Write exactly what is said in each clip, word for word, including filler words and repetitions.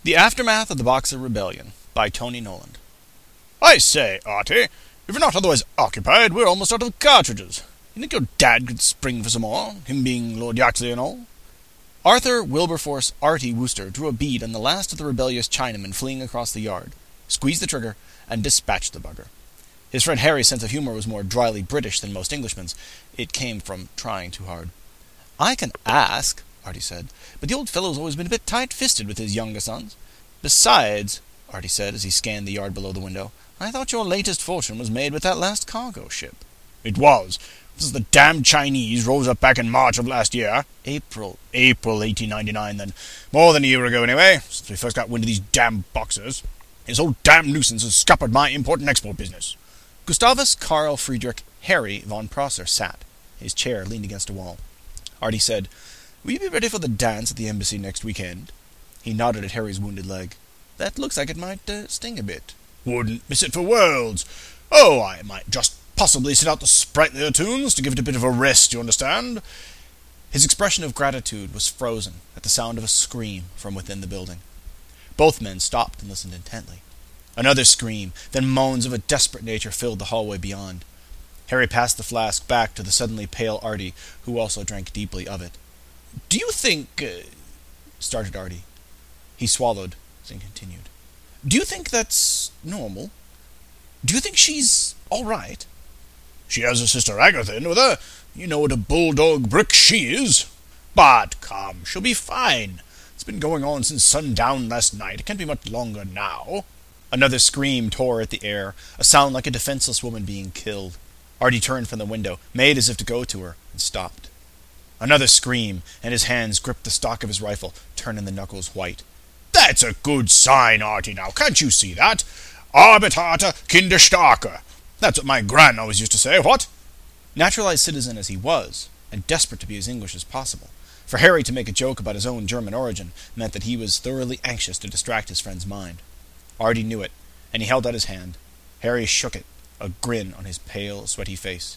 The Aftermath of the Boxer Rebellion by Tony Noland. I say, Artie, if you're not otherwise occupied, we're almost out of cartridges. You think your dad could spring for some more, him being Lord Yaxley and all? Arthur Wilberforce Artie Wooster drew a bead on the last of the rebellious Chinamen fleeing across the yard, squeezed the trigger, and dispatched the bugger. His friend Harry's sense of humor was more dryly British than most Englishmen's. It came from trying too hard. "I can ask," Artie said, "but the old fellow's always been a bit tight-fisted with his younger sons. Besides," Artie said as he scanned the yard below the window, "I thought your latest fortune was made with that last cargo ship." "It was. This is the damned Chinese rose up back in March of last year. April. April eighteen ninety-nine, then. More than a year ago, anyway, since we first got wind of these damned Boxers. This whole damned nuisance has scuppered my import and export business." Gustavus Karl Friedrich Harry von Prosser sat. His chair leaned against a wall. Artie said, "Will you be ready for the dance at the embassy next weekend?" He nodded at Harry's wounded leg. "That looks like it might uh, sting a bit." "Wouldn't miss it for worlds. Oh, I might just possibly sit out the sprightlier tunes to give it a bit of a rest, you understand." His expression of gratitude was frozen at the sound of a scream from within the building. Both men stopped and listened intently. Another scream, then moans of a desperate nature filled the hallway beyond. Harry passed the flask back to the suddenly pale Artie, who also drank deeply of it. "Do you think—" uh, started Artie. He swallowed, then continued. "Do you think that's normal? Do you think she's all right?" "She has her sister Agatha in with her. You know what a bulldog brick she is. But come, she'll be fine. It's been going on since sundown last night. It can't be much longer now." Another scream tore at the air, a sound like a defenseless woman being killed. Artie turned from the window, made as if to go to her, and stopped. Another scream, and his hands gripped the stock of his rifle, turning the knuckles white. "That's a good sign, Artie, now. Can't you see that? Arbitata Kinderstarke. That's what my gran always used to say, what?" Naturalized citizen as he was, and desperate to be as English as possible, for Harry to make a joke about his own German origin meant that he was thoroughly anxious to distract his friend's mind. Artie knew it, and he held out his hand. Harry shook it, a grin on his pale, sweaty face.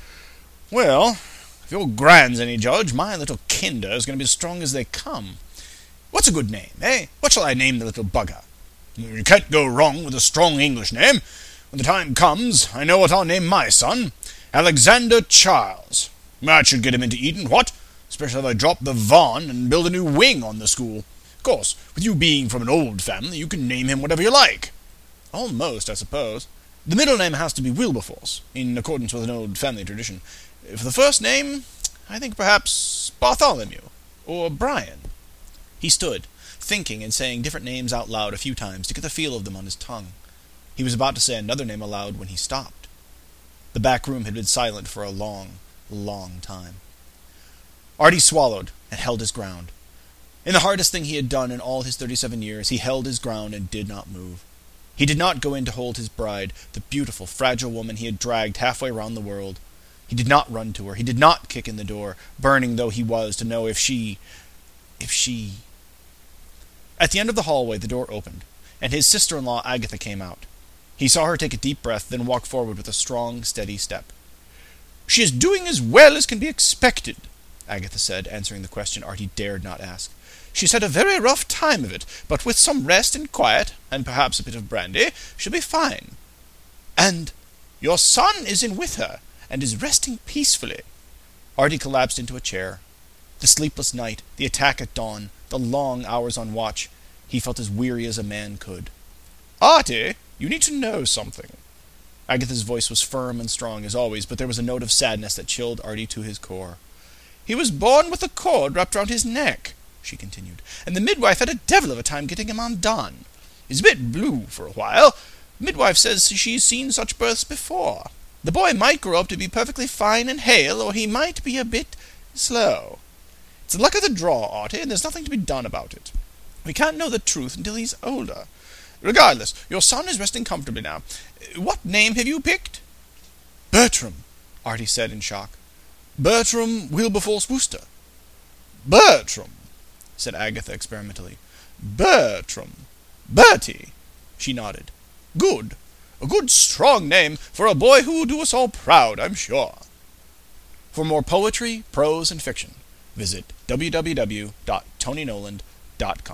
"Well, if your gran's any judge, my little Kinder is going to be as strong as they come. What's a good name, eh? What shall I name the little bugger? You can't go wrong with a strong English name. When the time comes, I know what I'll name my son. Alexander Charles. That should get him into Eton, what? Especially if I drop the Von and build a new wing on the school. Of course, with you being from an old family, you can name him whatever you like." "Almost, I suppose. The middle name has to be Wilberforce, in accordance with an old family tradition. For the first name, I think perhaps Bartholomew, or Brian." He stood, thinking and saying different names out loud a few times to get the feel of them on his tongue. He was about to say another name aloud when he stopped. The back room had been silent for a long, long time. Artie swallowed and held his ground. In the hardest thing he had done in all his thirty-seven years, he held his ground and did not move. He did not go in to hold his bride, the beautiful, fragile woman he had dragged halfway round the world. He did not run to her. He did not kick in the door, burning though he was to know if she... if she... At the end of the hallway, the door opened, and his sister-in-law Agatha came out. He saw her take a deep breath, then walk forward with a strong, steady step. "She is doing as well as can be expected," Agatha said, answering the question Artie dared not ask. "She's had a very rough time of it, but with some rest and quiet, and perhaps a bit of brandy, she'll be fine. And your son is in with her, and is resting peacefully." Artie collapsed into a chair. The sleepless night, the attack at dawn, the long hours on watch, he felt as weary as a man could. "Artie, you need to know something." Agatha's voice was firm and strong as always, but there was a note of sadness that chilled Artie to his core. "He was born with a cord wrapped round his neck," she continued, "and the midwife had a devil of a time getting him undone. He's a bit blue for a while. The midwife says she's seen such births before. The boy might grow up to be perfectly fine and hale, or he might be a bit slow. It's the luck of the draw, Artie, and there's nothing to be done about it. We can't know the truth until he's older. Regardless, your son is resting comfortably now. What name have you picked?" "Bertram," Artie said in shock. "Bertram Wilberforce Wooster." "Bertram," said Agatha experimentally. "Bertram. Bertie." She nodded. "Good. A good strong name for a boy who will do us all proud, I'm sure." For more poetry, prose, and fiction, visit w w w dot tony noland dot com.